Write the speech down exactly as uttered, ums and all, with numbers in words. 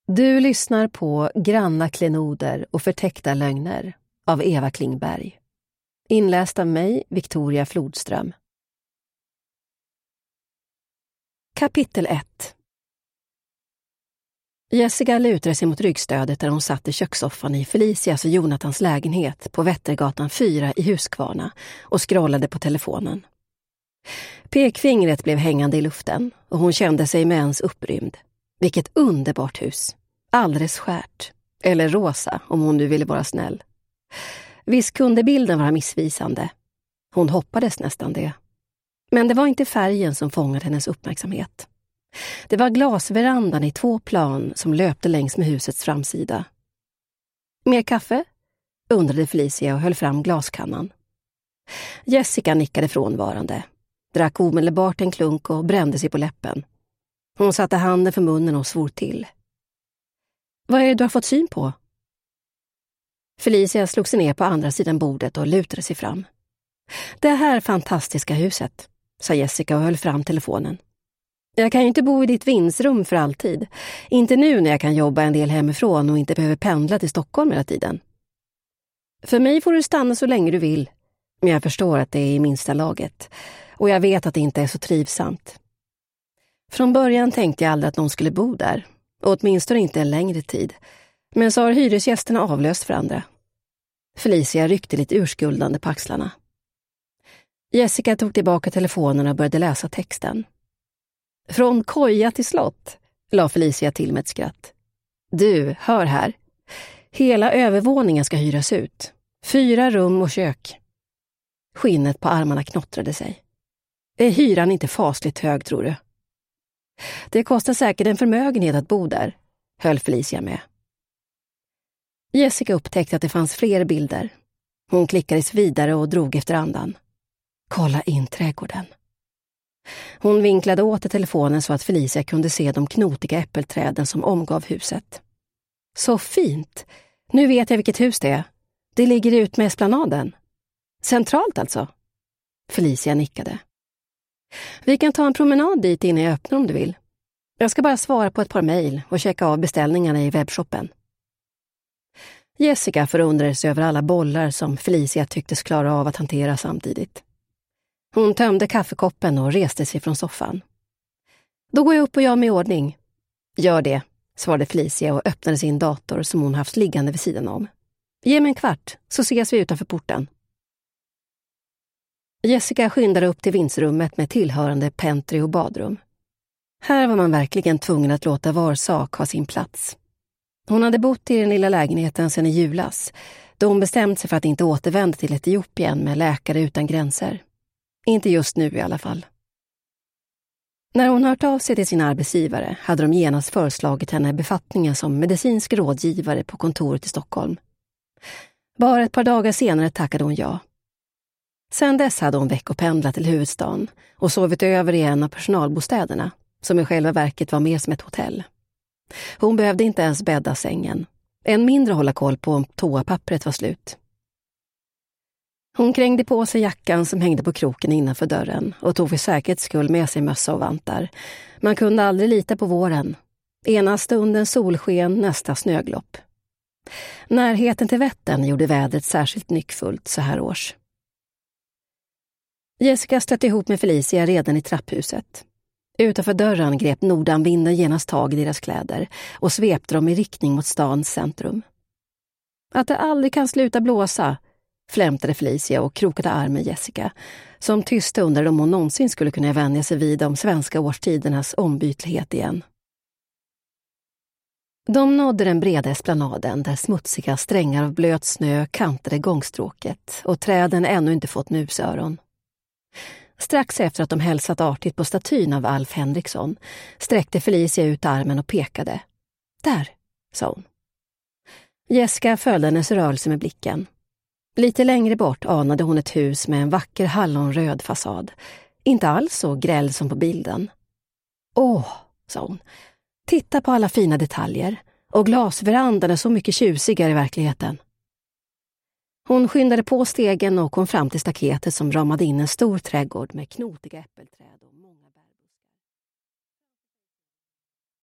Du lyssnar på Granna klenoder och förtäckta lögner av Eva Klingberg. Inläst av mig, Victoria Flodström. Kapitel ett. Jessica lutade sig mot ryggstödet där hon satt i kökssoffan i Felicias och Jonathans lägenhet på Vättergatan fyra i Huskvarna och scrollade på telefonen. Pekfingret blev hängande i luften och hon kände sig med ens upprymd. Vilket underbart hus. Alldeles skärt. Eller rosa, om hon nu ville vara snäll. Visst kunde bilden vara missvisande. Hon hoppades nästan det. Men det var inte färgen som fångade hennes uppmärksamhet. Det var glasverandan i två plan som löpte längs med husets framsida. Mer kaffe? Undrade Felicia och höll fram glaskannan. Jessica nickade frånvarande. Drack omedelbart en klunk och brände sig på läppen. Hon satte handen för munnen och svor till. Vad är det du har fått syn på? Felicia slog sig ner på andra sidan bordet och lutade sig fram. Det här fantastiska huset, sa Jessica och höll fram telefonen. Jag kan ju inte bo i ditt vindsrum för alltid. Inte nu när jag kan jobba en del hemifrån och inte behöver pendla till Stockholm hela tiden. För mig får du stanna så länge du vill. Men jag förstår att det är i minsta laget. Och jag vet att det inte är så trivsamt. Från början tänkte jag aldrig att någon skulle bo där. Och åtminstone inte en längre tid. Men så har hyresgästerna avlöst varandra. Felicia ryckte lite urskuldande på axlarna. Jessica tog tillbaka telefonen och började läsa texten. Från koja till slott, la Felicia till med ett skratt. Du, hör här. Hela övervåningen ska hyras ut. Fyra rum och kök. Skinnet på armarna knottrade sig. Är hyran inte fasligt hög, tror du? Det kostar säkert en förmögenhet att bo där, höll Felicia med. Jessica upptäckte att det fanns fler bilder. Hon klickades vidare och drog efter andan. Kolla in trädgården. Hon vinklade åter telefonen så att Felicia kunde se de knotiga äppelträden som omgav huset. Så fint! Nu vet jag vilket hus det är. Det ligger ut med esplanaden. Centralt alltså? Felicia nickade. Vi kan ta en promenad dit innan jag öppnar om du vill. Jag ska bara svara på ett par mejl och checka av beställningarna i webbshoppen. Jessica förundrades över alla bollar som Felicia tycktes klara av att hantera samtidigt. Hon tömde kaffekoppen och reste sig från soffan. Då går jag upp och gör mig i ordning. Gör det, svarade Felicia och öppnade sin dator som hon haft liggande vid sidan om. Ge mig en kvart, så ses vi utanför porten. Jessica skyndade upp till vindsrummet med tillhörande pentry och badrum. Här var man verkligen tvungen att låta var sak ha sin plats. Hon hade bott i den lilla lägenheten sedan i julas, då hon bestämt sig för att inte återvända till Etiopien med läkare utan gränser. Inte just nu i alla fall. När hon hört av sig till sin arbetsgivare hade de genast föreslagit henne befattningen som medicinsk rådgivare på kontoret i Stockholm. Bara ett par dagar senare tackade hon ja. Sen dess hade hon veckopendlat till huvudstaden och sovit över i en av personalbostäderna, som i själva verket var mer som ett hotell. Hon behövde inte ens bädda sängen, än mindre hålla koll på om toapappret var slut. Hon krängde på sig jackan som hängde på kroken innanför dörren och tog för säkerhets skull med sig mössa och vantar. Man kunde aldrig lita på våren. Ena stunden solsken, nästa snöglopp. Närheten till Vättern gjorde vädret särskilt nyckfullt så här års. Jessica stötte ihop med Felicia redan i trapphuset. Utanför dörren grep nordanvinden genast tag i deras kläder och svepte dem i riktning mot stans centrum. Att det aldrig kan sluta blåsa, flämtade Felicia och krokade arm med Jessica, som tyste undrade om hon någonsin skulle kunna vänja sig vid de svenska årstidernas ombytlighet igen. De nådde den breda esplanaden där smutsiga strängar av blöt snö kantade gångstråket och träden ännu inte fått musöron. Strax efter att de hälsat artigt på statyn av Alf Henriksson sträckte Felicia ut armen och pekade. Där, sa hon. Jessica följde hennes rörelse med blicken. Lite längre bort anade hon ett hus med en vacker hallonröd fasad. Inte alls så gräll som på bilden. Åh, sa hon. Titta på alla fina detaljer. Och glasverandan är så mycket tjusigare i verkligheten. Hon skyndade på stegen och kom fram till staketet som ramade in en stor trädgård med knotiga äppelträd och många